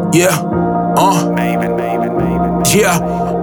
Yeah, yeah,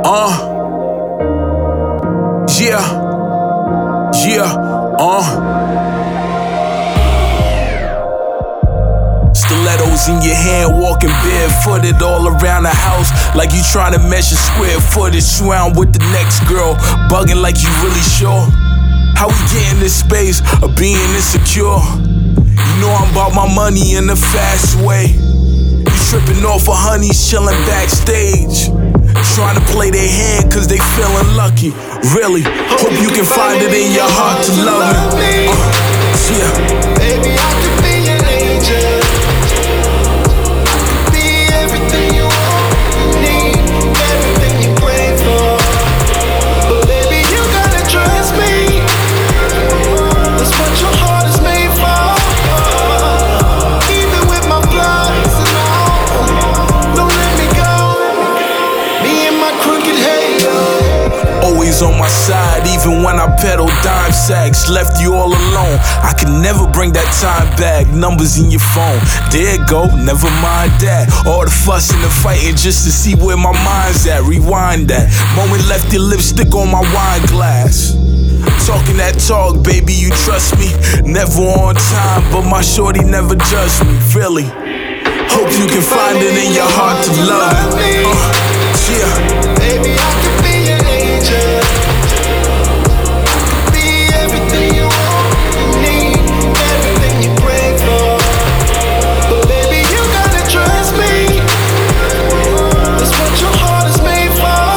Stilettos in your hand, walking barefooted all around the house like you trying to measure square footage. Round with the next girl, bugging like you really sure. How we get in this space of being insecure? You know I'm about my money in a fast way. You tripping off of honeys, chilling backstage, trying to play their hand cause they feeling lucky. Really, hope you can find it in your heart to love me. Yeah. Baby, I could be an angel. I could be everything you want, you need, everything you pray for. But baby, you gotta trust me. That's what your heart is made for. Even with my flaws and all, don't let me go. Me and my crooked halo. Always on my side, even when I pedal dime sacks. Left you all alone, I can never bring that time back. Numbers in your phone, there it go, never mind that. All the fuss and the fighting just to see where my mind's at. Rewind that moment, left your lipstick on my wine glass. Talking that talk, baby, you trust me. Never on time, but my shorty never judged me. Really, hope you can find it in your heart to love me. Yeah. Baby, I could be an angel. I could be everything you want, you need, everything you pray for. But baby, you gotta trust me. That's what your heart is made for.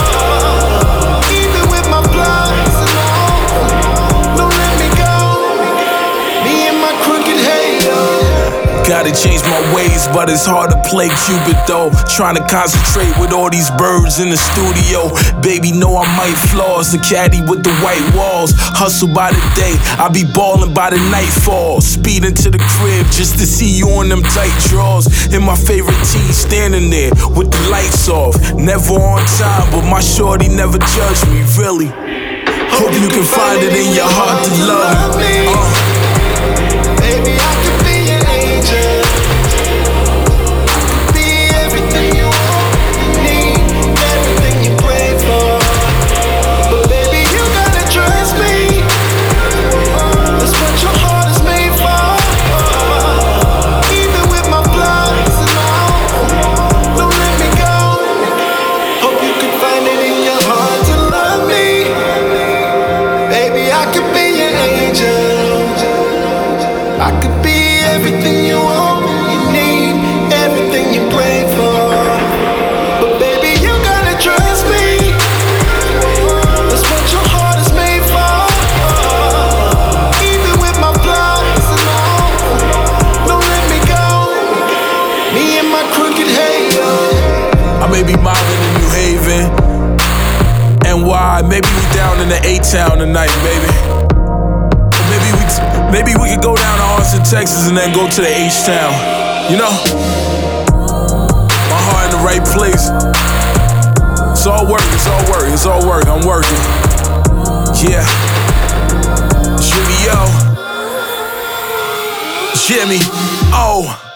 Even with my flaws and all, don't let me go. Me and my crooked halo. Gotta change my ways, but it's hard to play Cupid though. Trying to concentrate with all these birds in the studio. Baby, know I might flaws, the caddy with the white walls. Hustle by the day, I be ballin' by the nightfall. Speeding to the crib just to see you on them tight drawers. In my favorite tee, standing there with the lights off. Never on time, but my shorty never judged me, really. Hope you can find it in your heart to love me. Baby, I could be an angel. I could be everything you want, you need, everything you pray for. But baby, you gotta trust me. That's what your heart is made for. Even with my flaws and all, don't let me go. Hope you can find it in your heart to love me. Baby, I could be an angel. I could be everything you want, you need, everything you pray for. But baby, you gotta trust me. That's what your heart is made for. Even with my flaws and all, don't let me go. Me and my crooked halo. I may be modeling in New Haven, NY, maybe we down in the A-Town tonight, baby. Maybe we could go down to Austin, Texas, and then go to the H-Town. You know? My heart in the right place. It's all work, it's all work, it's all work. I'm working. Yeah. Jimmy, yo. Jimmy, oh.